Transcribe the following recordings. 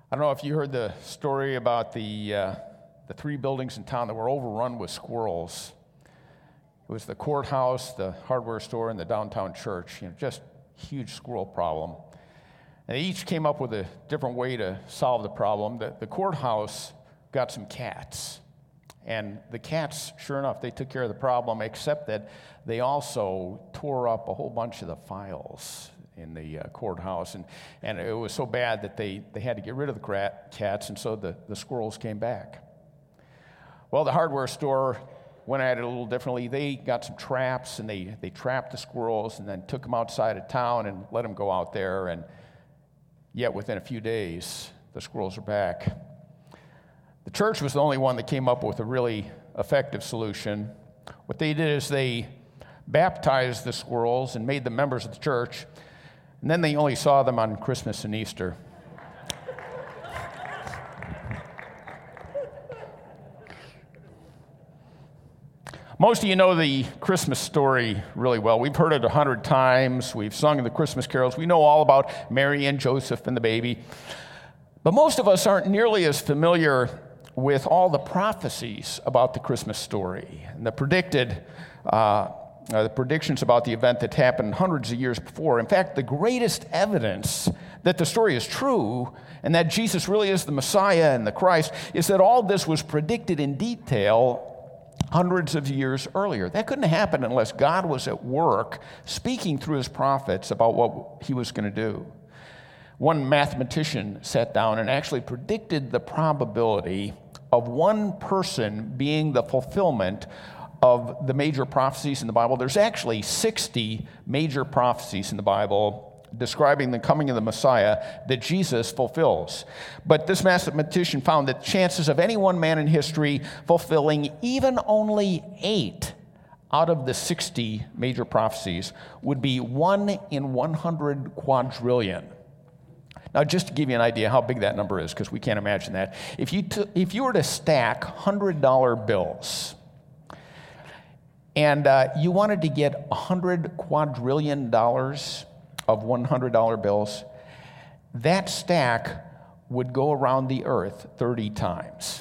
I don't know if you heard the story about the three buildings in town that were overrun with squirrels. It was the courthouse, the hardware store, and the downtown church. Just huge squirrel problem. And they each came up with a different way to solve the problem. The courthouse got some cats. And the cats, sure enough, they took care of the problem, except that they also tore up a whole bunch of the files in the courthouse. And it was so bad that they had to get rid of the cats, and so the squirrels came back. Well, the hardware store went at it a little differently. They got some traps, and they trapped the squirrels and then took them outside of town and let them go out there. And yet within a few days, the squirrels are back. The church was the only one that came up with a really effective solution. What they did is they baptized the squirrels and made them members of the church, and then they only saw them on Christmas and Easter. Most of you know the Christmas story really well. We've heard it 100 times. We've sung the Christmas carols. We know all about Mary and Joseph and the baby. But most of us aren't nearly as familiar with all the prophecies about the Christmas story and the predictions about the event that happened hundreds of years before. In fact, the greatest evidence that the story is true and that Jesus really is the Messiah and the Christ is that all this was predicted in detail hundreds of years earlier. That couldn't happen unless God was at work speaking through his prophets about what he was going to do. One mathematician sat down and actually predicted the probability of one person being the fulfillment of the major prophecies in the Bible. There's actually 60 major prophecies in the Bible describing the coming of the Messiah that Jesus fulfills. But this mathematician found that chances of any one man in history fulfilling even only 8 out of the 60 major prophecies would be 1 in 100 quadrillion. Now, just to give you an idea how big that number is, because we can't imagine that, if you were to stack $100 bills, and you wanted to get $100 quadrillion of $100 bills, that stack would go around the earth 30 times.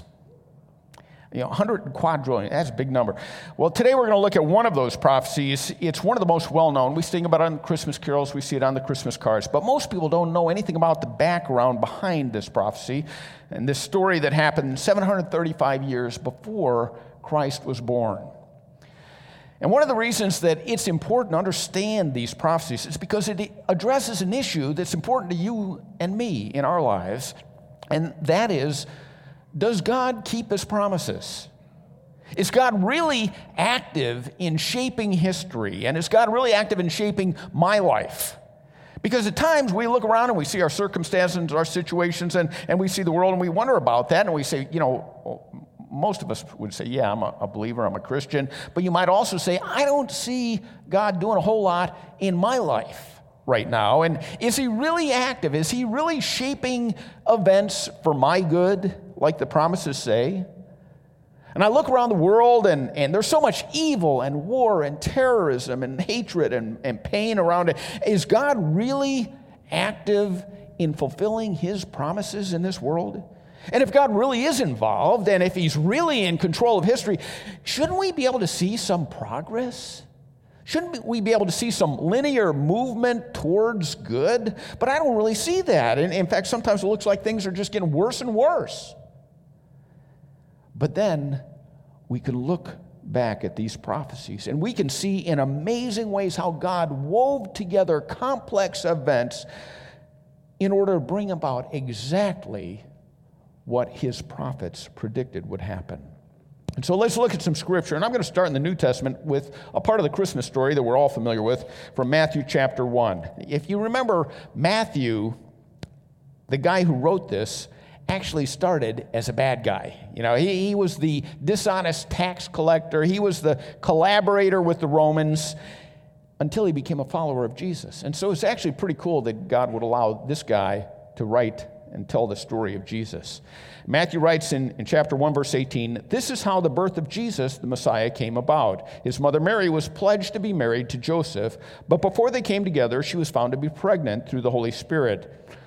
100 quadrillion, that's a big number. Well, today we're going to look at one of those prophecies. It's one of the most well-known. We sing about it on Christmas carols. We see it on the Christmas cards. But most people don't know anything about the background behind this prophecy and this story that happened 735 years before Christ was born. And one of the reasons that it's important to understand these prophecies is because it addresses an issue that's important to you and me in our lives, and that is, does God keep his promises? Is God really active in shaping history? And is God really active in shaping my life? Because at times we look around and we see our circumstances, our situations, and we see the world and we wonder about that, and we say, most of us would say, yeah, I'm a believer, I'm a Christian. But you might also say, I don't see God doing a whole lot in my life right now. And is he really active? Is he really shaping events for my good, like the promises say? And I look around the world, and there's so much evil and war and terrorism and hatred and pain around it. Is God really active in fulfilling his promises in this world? And if God really is involved, and if he's really in control of history, shouldn't we be able to see some progress? Shouldn't we be able to see some linear movement towards good? But I don't really see that. And in fact, sometimes it looks like things are just getting worse and worse. But then we can look back at these prophecies, and we can see in amazing ways how God wove together complex events in order to bring about exactly what his prophets predicted would happen. And so let's look at some scripture. And I'm going to start in the New Testament with a part of the Christmas story that we're all familiar with from Matthew chapter 1. If you remember, Matthew, the guy who wrote this, actually started as a bad guy. He was the dishonest tax collector. He was the collaborator with the Romans until he became a follower of Jesus. And so it's actually pretty cool that God would allow this guy to write and tell the story of Jesus. Matthew writes in chapter 1, verse 18, "This is how the birth of Jesus, the Messiah, came about. His mother Mary was pledged to be married to Joseph, but before they came together, she was found to be pregnant through the Holy Spirit.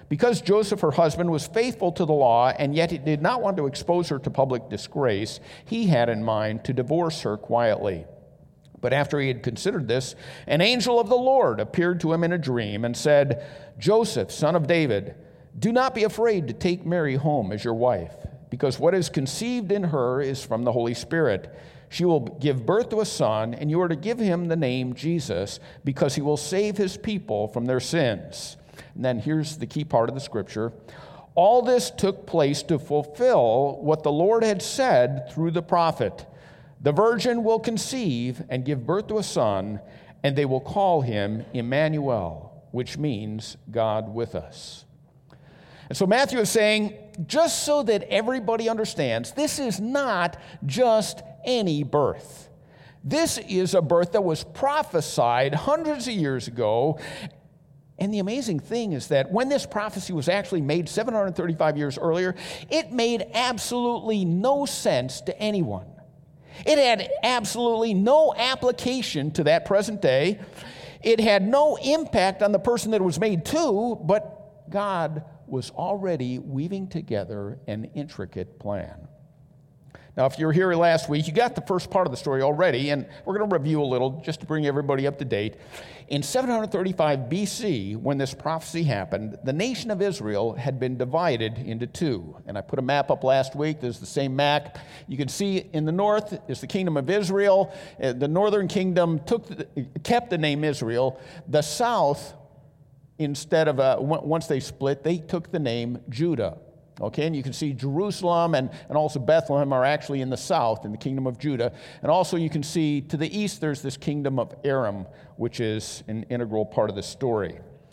Because Joseph, her husband, was faithful to the law, and yet he did not want to expose her to public disgrace, he had in mind to divorce her quietly. But after he had considered this, an angel of the Lord appeared to him in a dream and said, "Joseph, son of David, do not be afraid to take Mary home as your wife, because what is conceived in her is from the Holy Spirit. She will give birth to a son, and you are to give him the name Jesus, because he will save his people from their sins." And then here's the key part of the scripture. All this took place to fulfill what the Lord had said through the prophet. The virgin will conceive and give birth to a son, and they will call him Emmanuel, which means God with us. And so Matthew is saying, just so that everybody understands, this is not just any birth. This is a birth that was prophesied hundreds of years ago. And the amazing thing is that when this prophecy was actually made 735 years earlier, it made absolutely no sense to anyone. It had absolutely no application to that present day. It had no impact on the person that it was made to, but God was already weaving together an intricate plan. Now, if you were here last week, you got the first part of the story already, and we're going to review a little just to bring everybody up to date. In 735 BC, when this prophecy happened, the nation of Israel had been divided into two. And I put a map up last week. There's the same map. You can see in the north is the kingdom of Israel. The northern kingdom kept the name Israel. The south, instead of, once they split, they took the name Judah. Okay, and you can see Jerusalem and also Bethlehem are actually in the south, in the kingdom of Judah. And also you can see to the east there's this kingdom of Aram, which is an integral part of the story.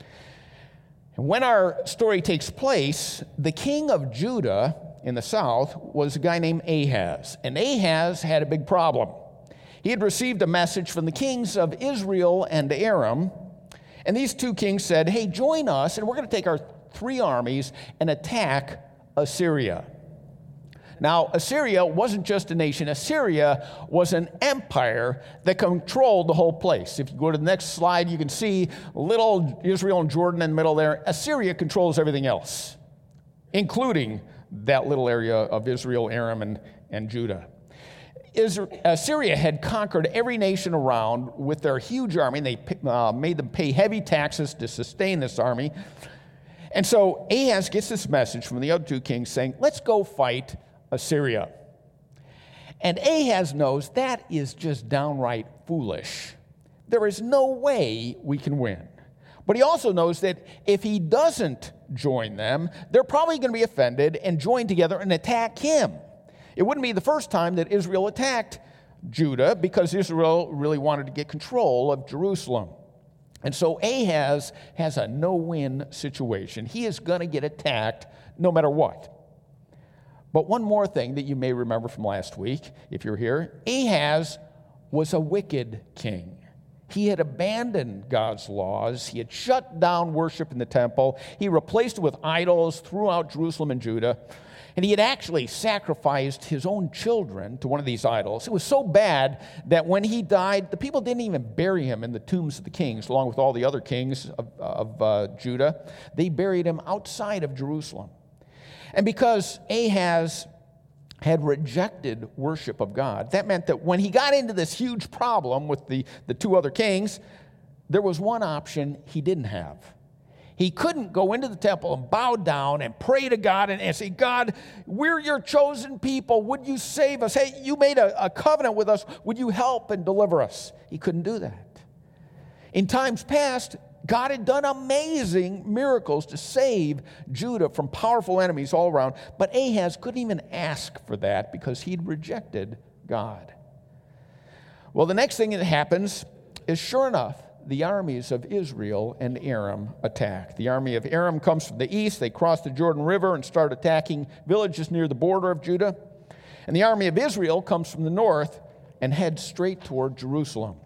And when our story takes place, the king of Judah in the south was a guy named Ahaz. And Ahaz had a big problem. He had received a message from the kings of Israel and Aram. And these two kings said, "Hey, join us, and we're going to take our 3 armies and attack Assyria." Now, Assyria wasn't just a nation. Assyria was an empire that controlled the whole place. If you go to the next slide, you can see little Israel and Jordan in the middle there. Assyria controls everything else, including that little area of Israel, Aram, and Judah. Assyria had conquered every nation around with their huge army, and they made them pay heavy taxes to sustain this army. And so Ahaz gets this message from the other 2 kings saying, "Let's go fight Assyria." And Ahaz knows that is just downright foolish. There is no way we can win. But he also knows that if he doesn't join them, they're probably going to be offended and join together and attack him. It wouldn't be the first time that Israel attacked Judah, because Israel really wanted to get control of Jerusalem. And so Ahaz has a no-win situation. He is going to get attacked no matter what. But one more thing that you may remember from last week, if you're here, Ahaz was a wicked king. He had abandoned God's laws. He had shut down worship in the temple. He replaced it with idols throughout Jerusalem and Judah. And he had actually sacrificed his own children to one of these idols. It was so bad that when he died, the people didn't even bury him in the tombs of the kings, along with all the other kings of Judah. They buried him outside of Jerusalem. And because Ahaz had rejected worship of God, that meant that when he got into this huge problem with the 2 other kings, there was one option he didn't have. He couldn't go into the temple and bow down and pray to God and say, "God, we're your chosen people. Would you save us? Hey, you made a covenant with us. Would you help and deliver us?" He couldn't do that. In times past, God had done amazing miracles to save Judah from powerful enemies all around, but Ahaz couldn't even ask for that because he'd rejected God. Well, the next thing that happens is, sure enough, the armies of Israel and Aram attack. The army of Aram comes from the east. They cross the Jordan River and start attacking villages near the border of Judah. And the army of Israel comes from the north and heads straight toward Jerusalem.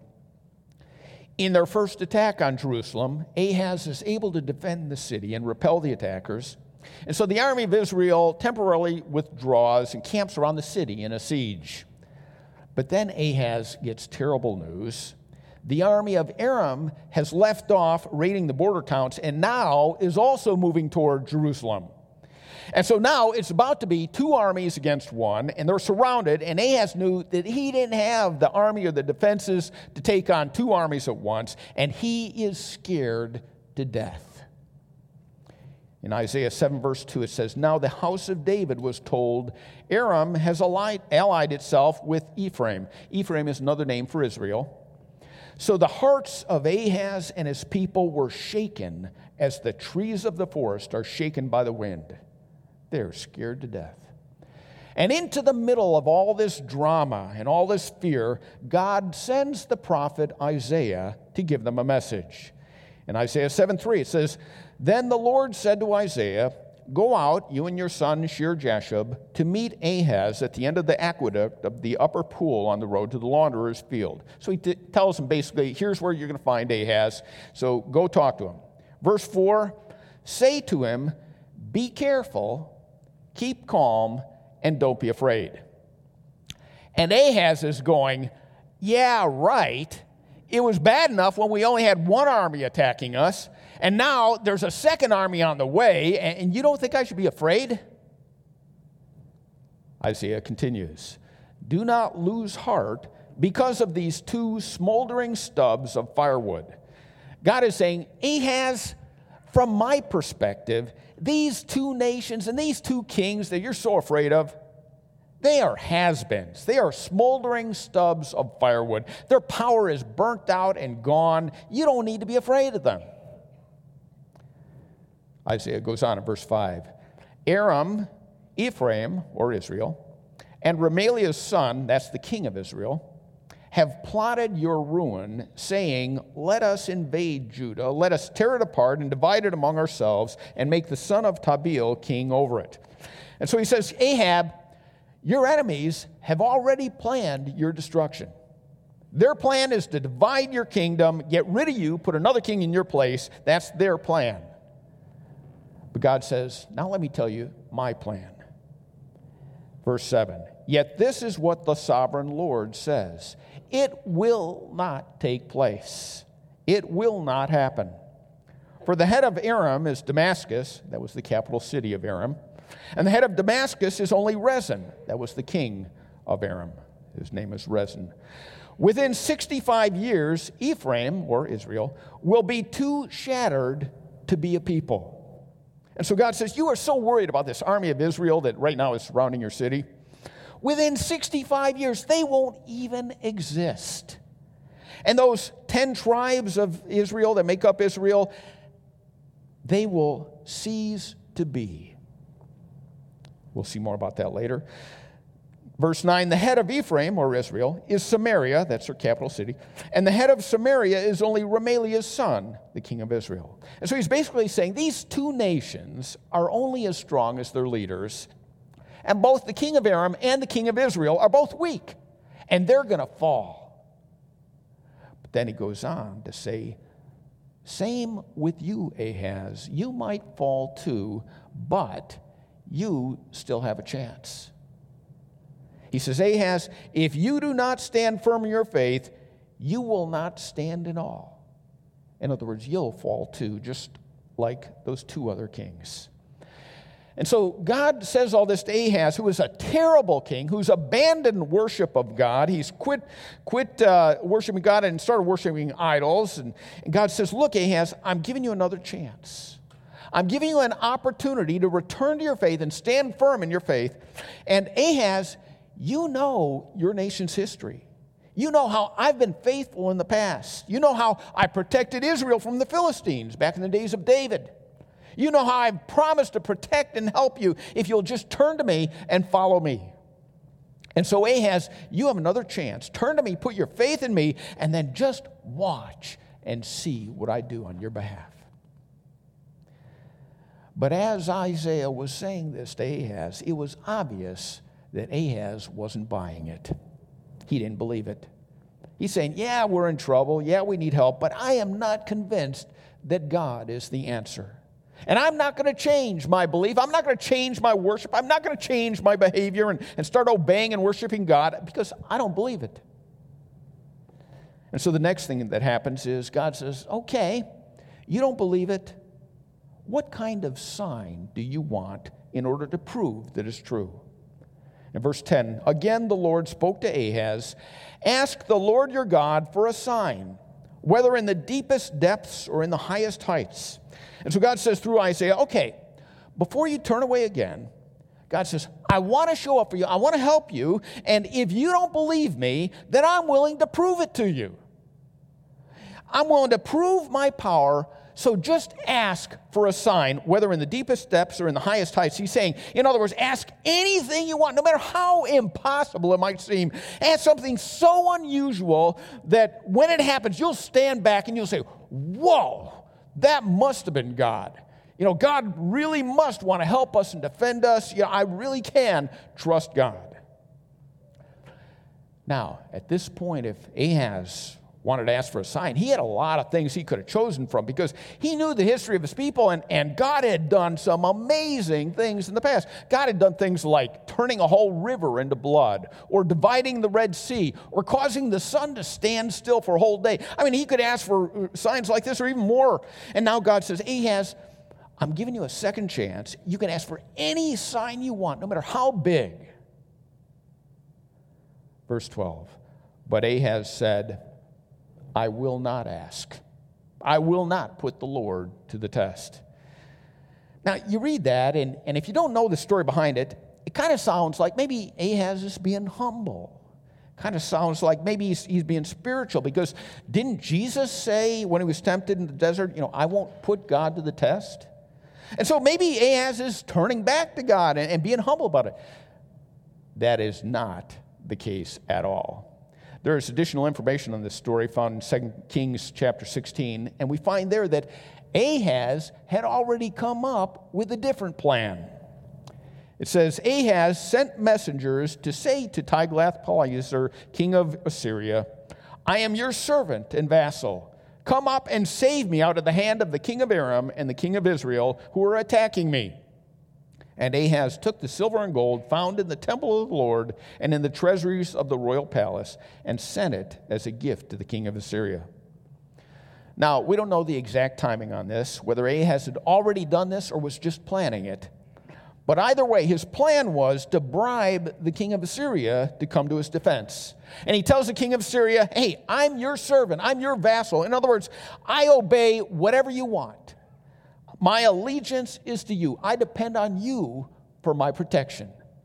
In their first attack on Jerusalem, Ahaz is able to defend the city and repel the attackers. And so the army of Israel temporarily withdraws and camps around the city in a siege. But then Ahaz gets terrible news The army of Aram has left off raiding the border towns and now is also moving toward Jerusalem. And so now it's about to be two armies against one, and they're surrounded, and Ahaz knew that he didn't have the army or the defenses to take on two armies at once, and he is scared to death. In Isaiah 7, verse 2, it says, "Now the house of David was told, Aram has allied itself with Ephraim." Ephraim is another name for Israel. "So the hearts of Ahaz and his people were shaken as the trees of the forest are shaken by the wind." They're scared to death. And into the middle of all this drama and all this fear, God sends the prophet Isaiah to give them a message. In Isaiah 7:3, it says, "Then the Lord said to Isaiah, 'Go out, you and your son Shear-Jashub, to meet Ahaz at the end of the aqueduct of the upper pool on the road to the launderer's field.'" So he tells him basically, here's where you're going to find Ahaz, so go talk to him. Verse 4, "Say to him, 'Be careful, keep calm, and don't be afraid.'" And Ahaz is going, "Yeah, right. It was bad enough when we only had one army attacking us, and now there's a second army on the way, and you don't think I should be afraid?" Isaiah continues, "Do not lose heart because of these two smoldering stubs of firewood." God is saying, Ahaz, from my perspective, these two nations and these two kings that you're so afraid of, they are has-beens. They are smoldering stubs of firewood. Their power is burnt out and gone. You don't need to be afraid of them. Isaiah goes on in verse 5. "Aram, Ephraim, or Israel, and Remaliah's son," that's the king of Israel, "have plotted your ruin, saying, 'Let us invade Judah, let us tear it apart and divide it among ourselves, and make the son of Tabeel king over it.'" And so he says, Ahab, your enemies have already planned your destruction. Their plan is to divide your kingdom, get rid of you, put another king in your place. That's their plan. But God says, now let me tell you my plan. Verse 7, "Yet this is what the sovereign Lord says. It will not take place. It will not happen. For the head of Aram is Damascus," that was the capital city of Aram, "and the head of Damascus is only Rezin," that was the king of Aram. His name is Rezin. "Within 65 years, Ephraim," or Israel, "will be too shattered to be a people." And so God says, you are so worried about this army of Israel that right now is surrounding your city. Within 65 years, they won't even exist. And those 10 tribes of Israel that make up Israel, they will cease to be. We'll see more about that later. Verse 9, "The head of Ephraim," or Israel, "is Samaria," that's her capital city, "and the head of Samaria is only Remaliah's son, the king of Israel." And so he's basically saying these two nations are only as strong as their leaders, and both the king of Aram and the king of Israel are both weak, and they're going to fall. But then he goes on to say, "Same with you, Ahaz. You might fall too, but you still have a chance." He says, "Ahaz, if you do not stand firm in your faith, you will not stand in all." In other words, you'll fall too, just like those two other kings. And so God says all this to Ahaz, who is a terrible king, who's abandoned worship of God. He's quit worshiping God and started worshiping idols. And God says, "Look, Ahaz, I'm giving you another chance. I'm giving you an opportunity to return to your faith and stand firm in your faith." And Ahaz, you know your nation's history. You know how I've been faithful in the past. You know how I protected Israel from the Philistines back in the days of David. You know how I've promised to protect and help you if you'll just turn to me and follow me. And so Ahaz, you have another chance. Turn to me, put your faith in me, and then just watch and see what I do on your behalf. But as Isaiah was saying this to Ahaz, it was obvious that Ahaz wasn't buying it. He didn't believe it. He's saying, yeah, we're in trouble. Yeah, we need help. But I am not convinced that God is the answer. And I'm not going to change my belief. I'm not going to change my worship. I'm not going to change my behavior and start obeying and worshiping God because I don't believe it. And so the next thing that happens is God says, okay, you don't believe it. What kind of sign do you want in order to prove that it's true? In verse 10, again the Lord spoke to Ahaz, ask the Lord your God for a sign, whether in the deepest depths or in the highest heights. And so God says through Isaiah, okay, before you turn away again, God says, I want to show up for you. I want to help you. And if you don't believe me, then I'm willing to prove it to you. I'm willing to prove my power. So just ask for a sign, whether in the deepest depths or in the highest heights. He's saying, in other words, ask anything you want, no matter how impossible it might seem. Ask something so unusual that when it happens, you'll stand back and you'll say, whoa, that must have been God. You know, God really must want to help us and defend us. You know, I really can trust God. Now, at this point, if Ahaz wanted to ask for a sign, he had a lot of things he could have chosen from because he knew the history of his people, and God had done some amazing things in the past. God had done things like turning a whole river into blood, or dividing the Red Sea, or causing the sun to stand still for a whole day. I mean, he could ask for signs like this or even more. And now God says, Ahaz, I'm giving you a second chance. You can ask for any sign you want, no matter how big. Verse 12, but Ahaz said, I will not ask. I will not put the Lord to the test. Now, you read that, and if you don't know the story behind it, it kind of sounds like maybe Ahaz is being humble. Kind of sounds like maybe he's being spiritual, because didn't Jesus say when he was tempted in the desert, you know, I won't put God to the test? And so maybe Ahaz is turning back to God and being humble about it. That is not the case at all. There is additional information on this story found in 2 Kings chapter 16, and we find there that Ahaz had already come up with a different plan. It says, Ahaz sent messengers to say to Tiglath-Pileser, king of Assyria, I am your servant and vassal. Come up and save me out of the hand of the king of Aram and the king of Israel who are attacking me. And Ahaz took the silver and gold found in the temple of the Lord and in the treasuries of the royal palace and sent it as a gift to the king of Assyria. Now, we don't know the exact timing on this, whether Ahaz had already done this or was just planning it. But either way, his plan was to bribe the king of Assyria to come to his defense. And he tells the king of Assyria, hey, I'm your servant, I'm your vassal. In other words, I obey whatever you want. My allegiance is to you. I depend on you for my protection.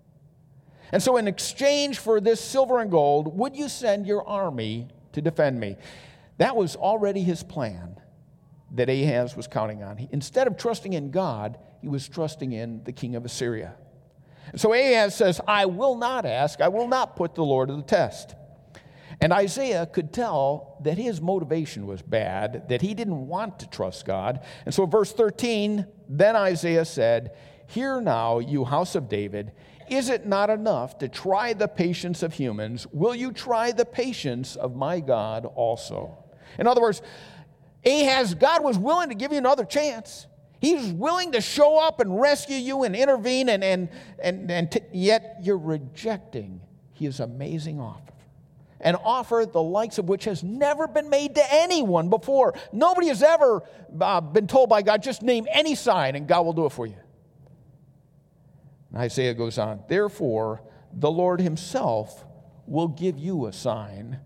And so in exchange for this silver and gold, would you send your army to defend me? That was already his plan that Ahaz was counting on. Instead of trusting in God, he was trusting in the king of Assyria. And so Ahaz says, I will not ask, I will not put the Lord to the test. And Isaiah could tell that his motivation was bad, that he didn't want to trust God. And so verse 13, then Isaiah said, hear now, you house of David, is it not enough to try the patience of humans? Will you try the patience of my God also? In other words, Ahaz, God was willing to give you another chance. He's willing to show up and rescue you and intervene, yet you're rejecting his amazing offer. An offer the likes of which has never been made to anyone before. Nobody has ever been told by God, just name any sign and God will do it for you. And Isaiah goes on, therefore, the Lord himself will give you a sign.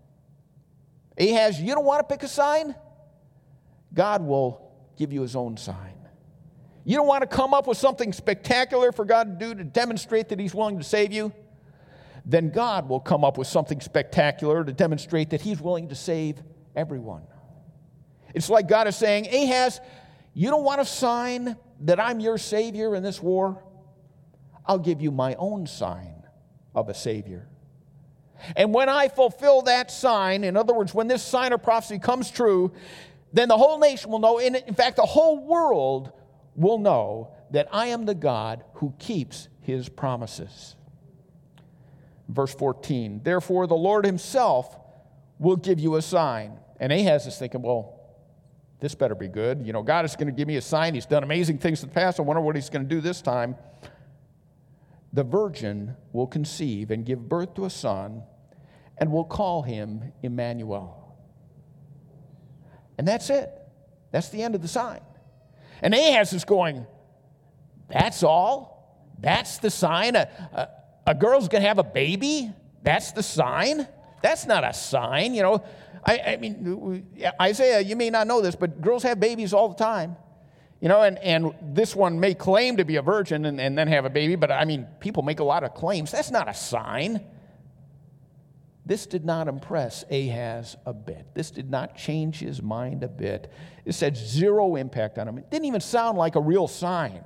Ahaz, you don't want to pick a sign? God will give you his own sign. You don't want to come up with something spectacular for God to do to demonstrate that he's willing to save you? Then God will come up with something spectacular to demonstrate that he's willing to save everyone. It's like God is saying, Ahaz, you don't want a sign that I'm your savior in this war? I'll give you my own sign of a savior. And when I fulfill that sign, in other words, when this sign of prophecy comes true, then the whole nation will know, in fact, the whole world will know that I am the God who keeps his promises. Verse 14, therefore the Lord himself will give you a sign. And Ahaz is thinking, well, this better be good. You know, God is going to give me a sign. He's done amazing things in the past. I wonder what he's going to do this time. The virgin will conceive and give birth to a son and will call him Emmanuel. And that's it. That's the end of the sign. And Ahaz is going, that's all? That's the sign? A girl's going to have a baby? That's the sign? That's not a sign, you know. I mean, Isaiah, you may not know this, but girls have babies all the time. You know, and this one may claim to be a virgin and then have a baby, but I mean, people make a lot of claims. That's not a sign. This did not impress Ahaz a bit. This did not change his mind a bit. It had zero impact on him. It didn't even sound like a real sign.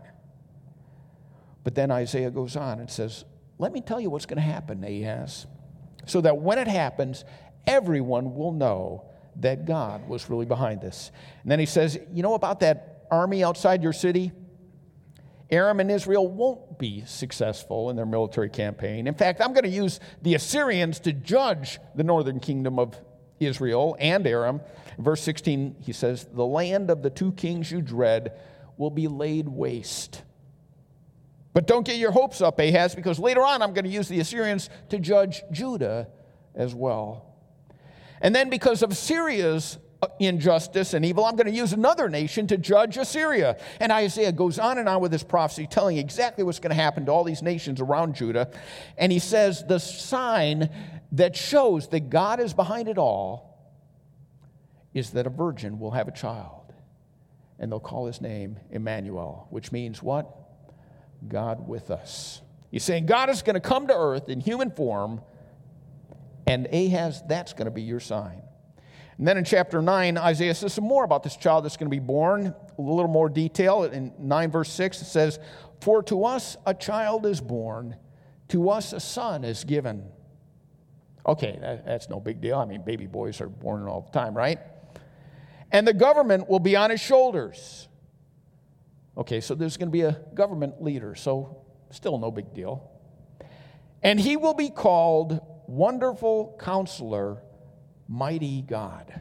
But then Isaiah goes on and says, let me tell you what's going to happen, Ahaz, so that when it happens, everyone will know that God was really behind this. And then he says, you know about that army outside your city? Aram and Israel won't be successful in their military campaign. In fact, I'm going to use the Assyrians to judge the northern kingdom of Israel and Aram. In verse 16, he says, the land of the two kings you dread will be laid waste. But don't get your hopes up, Ahaz, because later on I'm going to use the Assyrians to judge Judah as well. And then because of Syria's injustice and evil, I'm going to use another nation to judge Assyria. And Isaiah goes on and on with this prophecy, telling exactly what's going to happen to all these nations around Judah. And he says the sign that shows that God is behind it all is that a virgin will have a child. And they'll call his name Emmanuel, which means what? God with us. He's saying God is going to come to earth in human form, and Ahaz, that's going to be your sign. And then in chapter 9, Isaiah says some more about this child that's going to be born, a little more detail. In 9 verse 6, it says, for to us a child is born, to us a son is given. Okay, that's no big deal. I mean, baby boys are born all the time, right? And the government will be on his shoulders. Okay, so there's going to be a government leader, so still no big deal. And he will be called Wonderful Counselor, Mighty God.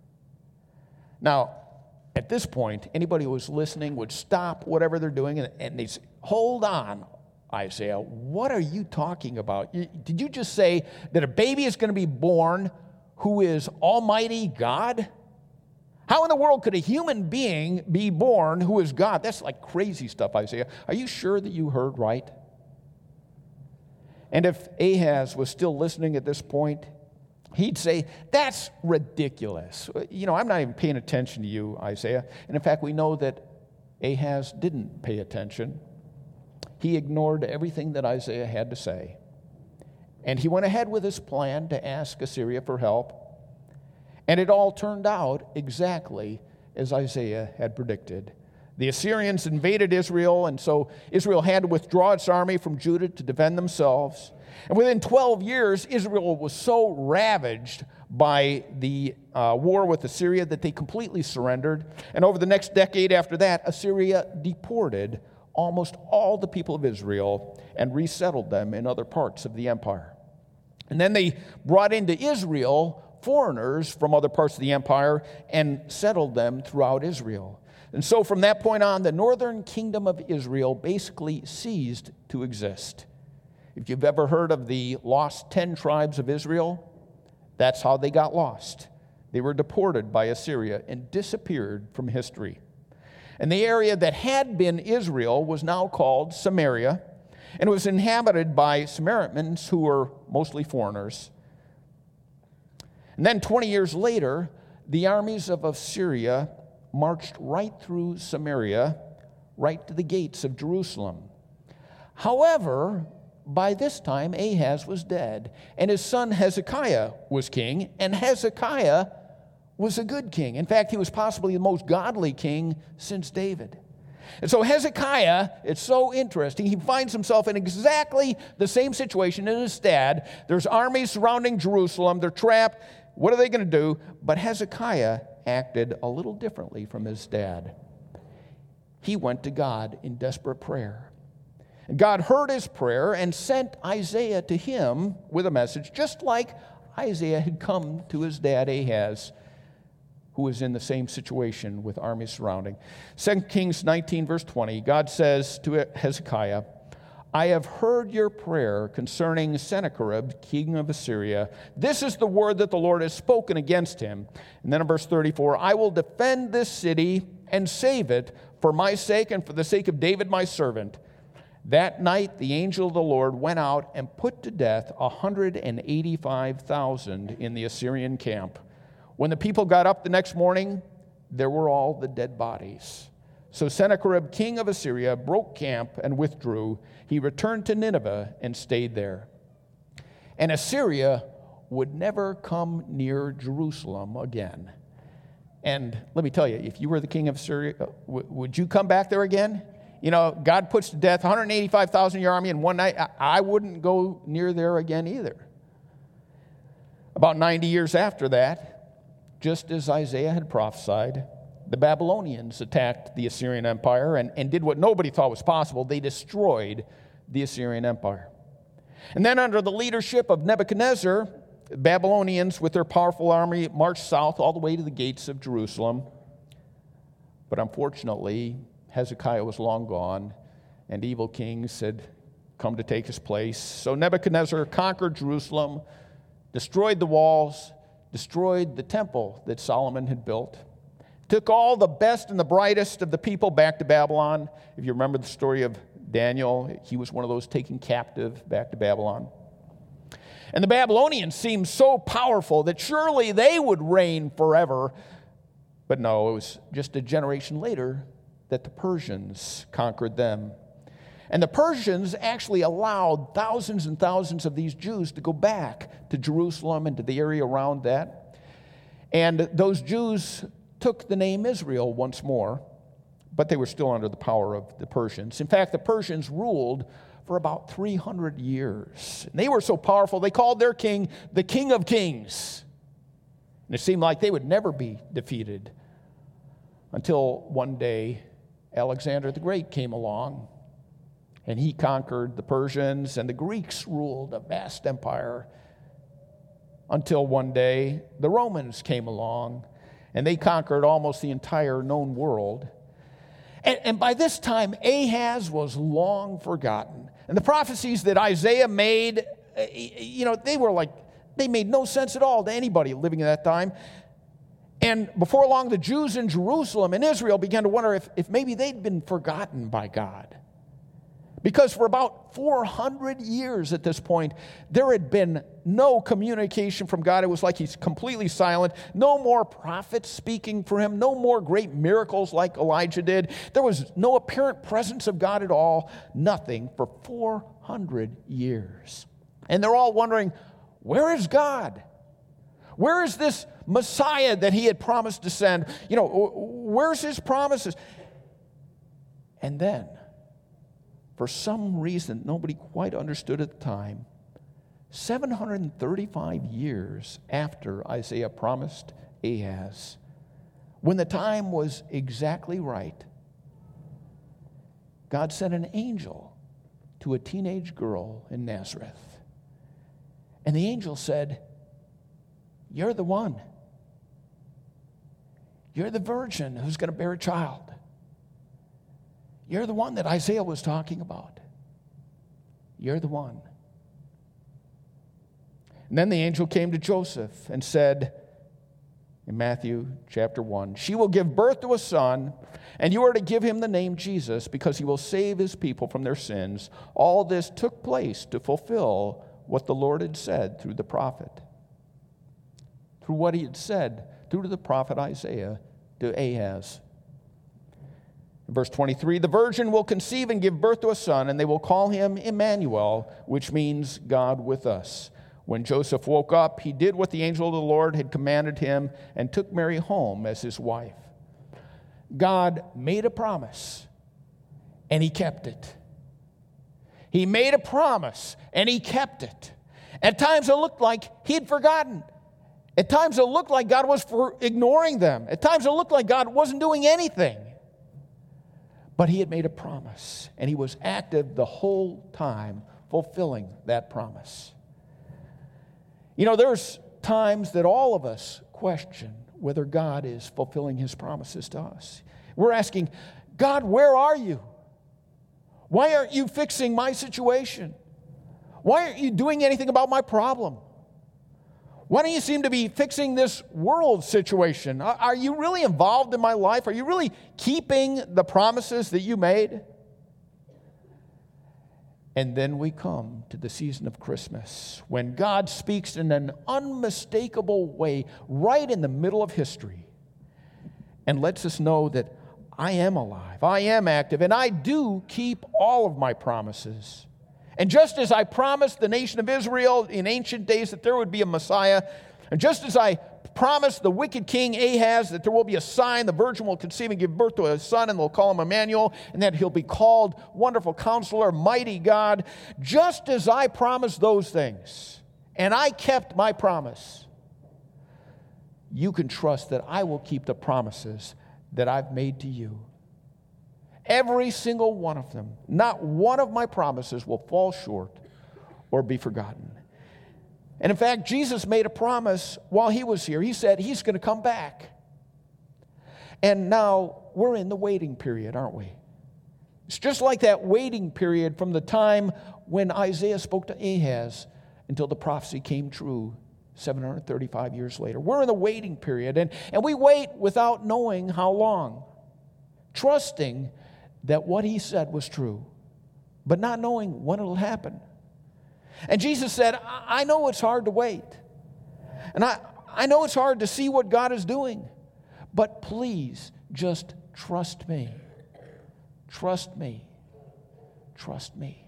Now, at this point, anybody who was listening would stop whatever they're doing and they'd say, hold on, Isaiah, what are you talking about? Did you just say that a baby is going to be born who is Almighty God? How in the world could a human being be born who is God? That's like crazy stuff, Isaiah. Are you sure that you heard right? And if Ahaz was still listening at this point, he'd say, that's ridiculous. You know, I'm not even paying attention to you, Isaiah. And in fact, we know that Ahaz didn't pay attention. He ignored everything that Isaiah had to say. And he went ahead with his plan to ask Assyria for help. And it all turned out exactly as Isaiah had predicted. The Assyrians invaded Israel, and so Israel had to withdraw its army from Judah to defend themselves. And within 12 years, Israel was so ravaged by the war with Assyria that they completely surrendered. And over the next decade after that, Assyria deported almost all the people of Israel and resettled them in other parts of the empire. And then they brought into Israel foreigners from other parts of the empire and settled them throughout Israel. And so from that point on, the northern kingdom of Israel basically ceased to exist. If you've ever heard of the lost 10 tribes of Israel, that's how they got lost. They were deported by Assyria and disappeared from history. And the area that had been Israel was now called Samaria, and it was inhabited by Samaritans who were mostly foreigners. And then 20 years later, the armies of Assyria marched right through Samaria, right to the gates of Jerusalem. However, by this time, Ahaz was dead, and his son Hezekiah was king, and Hezekiah was a good king. In fact, he was possibly the most godly king since David. And so Hezekiah, it's so interesting, he finds himself in exactly the same situation as his dad. There's armies surrounding Jerusalem, they're trapped. What are they going to do? But Hezekiah acted a little differently from his dad. He went to God in desperate prayer. And God heard his prayer and sent Isaiah to him with a message, just like Isaiah had come to his dad Ahaz, who was in the same situation with armies surrounding. 2 Kings 19, verse 20, God says to Hezekiah, I have heard your prayer concerning Sennacherib, king of Assyria. This is the word that the Lord has spoken against him. And then in verse 34, I will defend this city and save it for my sake and for the sake of David my servant. That night the angel of the Lord went out and put to death 185,000 in the Assyrian camp. When the people got up the next morning, there were all the dead bodies. So Sennacherib, king of Assyria, broke camp and withdrew. He returned to Nineveh and stayed there. And Assyria would never come near Jerusalem again. And let me tell you, if you were the king of Assyria, would you come back there again? You know, God puts to death 185,000 of your army in one night. I wouldn't go near there again either. About 90 years after that, just as Isaiah had prophesied, the Babylonians attacked the Assyrian Empire and did what nobody thought was possible. They destroyed the Assyrian Empire. And then under the leadership of Nebuchadnezzar, the Babylonians with their powerful army marched south all the way to the gates of Jerusalem. But unfortunately, Hezekiah was long gone, and evil kings had come to take his place. So Nebuchadnezzar conquered Jerusalem, destroyed the walls, destroyed the temple that Solomon had built, took all the best and the brightest of the people back to Babylon. If you remember the story of Daniel, he was one of those taken captive back to Babylon. And the Babylonians seemed so powerful that surely they would reign forever. But no, it was just a generation later that the Persians conquered them. And the Persians actually allowed thousands and thousands of these Jews to go back to Jerusalem and to the area around that. And those Jews took the name Israel once more, but they were still under the power of the Persians. In fact, the Persians ruled for about 300 years. And they were so powerful, they called their king the King of Kings. And it seemed like they would never be defeated until one day Alexander the Great came along, and he conquered the Persians, and the Greeks ruled a vast empire until one day the Romans came along, and they conquered almost the entire known world. And by this time, Ahaz was long forgotten. And the prophecies that Isaiah made, they made no sense at all to anybody living at that time. And before long, the Jews in Jerusalem and Israel began to wonder if maybe they'd been forgotten by God. Because for about 400 years at this point, there had been no communication from God. It was like he's completely silent. No more prophets speaking for him. No more great miracles like Elijah did. There was no apparent presence of God at all. Nothing for 400 years. And they're all wondering, where is God? Where is this Messiah that he had promised to send? Where's his promises? And then, for some reason nobody quite understood at the time, 735 years after Isaiah promised Ahaz, when the time was exactly right, God sent an angel to a teenage girl in Nazareth. And the angel said, "You're the one. You're the virgin who's going to bear a child. You're the one that Isaiah was talking about. You're the one." And then the angel came to Joseph and said, in Matthew chapter 1, "She will give birth to a son, and you are to give him the name Jesus, because he will save his people from their sins." All this took place to fulfill what the Lord had said through the prophet. Through what he had said through the prophet Isaiah to Ahaz. In verse 23, "The virgin will conceive and give birth to a son, and they will call him Emmanuel," which means God with us. When Joseph woke up, he did what the angel of the Lord had commanded him and took Mary home as his wife. God made a promise, and he kept it. He made a promise, and he kept it. At times it looked like he'd forgotten. At times it looked like God was ignoring them. At times it looked like God wasn't doing anything. But he had made a promise, and he was active the whole time fulfilling that promise. There's times that all of us question whether God is fulfilling his promises to us. We're asking, "God, where are you? Why aren't you fixing my situation? Why aren't you doing anything about my problem? Why don't you seem to be fixing this world situation? Are you really involved in my life? Are you really keeping the promises that you made? And then we come to the season of Christmas, when God speaks in an unmistakable way right in the middle of history and lets us know that I am alive, I am active, and I do keep all of my promises. And just as I promised the nation of Israel in ancient days that there would be a Messiah, and just as I promised the wicked king Ahaz that there will be a sign, the virgin will conceive and give birth to a son, and they'll call him Emmanuel, and that he'll be called Wonderful Counselor, Mighty God, just as I promised those things, and I kept my promise, you can trust that I will keep the promises that I've made to you. Every single one of them. Not one of my promises will fall short or be forgotten. And in fact, Jesus made a promise while he was here. He said he's going to come back. And now we're in the waiting period, aren't we? It's just like that waiting period from the time when Isaiah spoke to Ahaz until the prophecy came true 735 years later. We're in the waiting period, and we wait without knowing how long, trusting that what he said was true, but not knowing when it'll happen. And Jesus said, I know it's hard to wait. And I know it's hard to see what God is doing. But please, just trust me. Trust me. Trust me.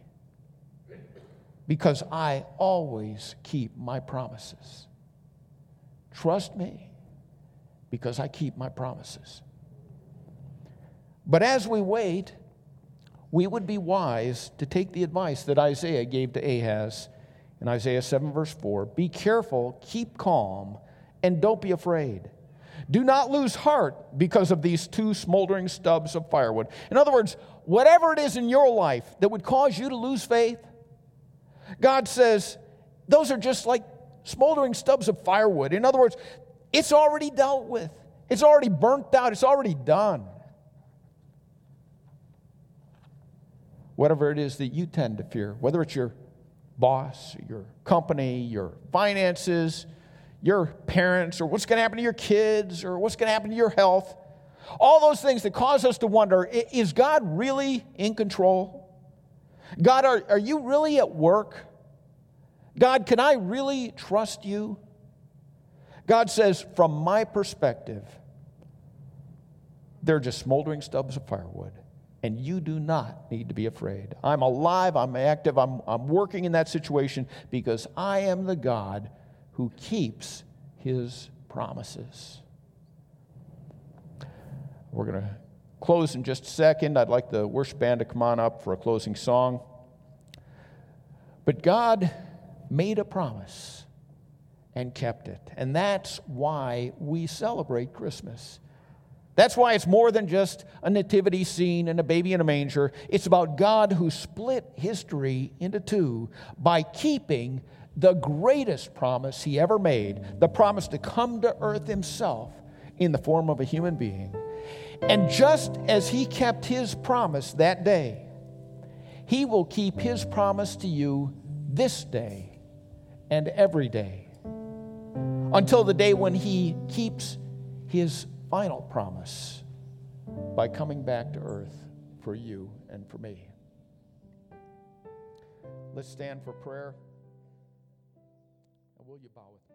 Because I always keep my promises. Trust me. Because I keep my promises. But as we wait, we would be wise to take the advice that Isaiah gave to Ahaz in Isaiah 7 verse 4. Be careful, keep calm, and don't be afraid. Do not lose heart because of these two smoldering stubs of firewood. In other words, whatever it is in your life that would cause you to lose faith, God says, those are just like smoldering stubs of firewood. In other words, it's already dealt with. It's already burnt out. It's already done. Whatever it is that you tend to fear, whether it's your boss, your company, your finances, your parents, or what's going to happen to your kids, or what's going to happen to your health, all those things that cause us to wonder, is God really in control? God, are you really at work? God, can I really trust you? God says, from my perspective, they're just smoldering stubs of firewood. And you do not need to be afraid. I'm alive, I'm active, I'm working in that situation because I am the God who keeps his promises. We're going to close in just a second. I'd like the worship band to come on up for a closing song. But God made a promise and kept it. And that's why we celebrate Christmas. That's why it's more than just a nativity scene and a baby in a manger. It's about God who split history into two by keeping the greatest promise he ever made, the promise to come to earth himself in the form of a human being. And just as he kept his promise that day, he will keep his promise to you this day and every day until the day when he keeps his final promise by coming back to earth for you and for me. Let's stand for prayer. And will you bow with me?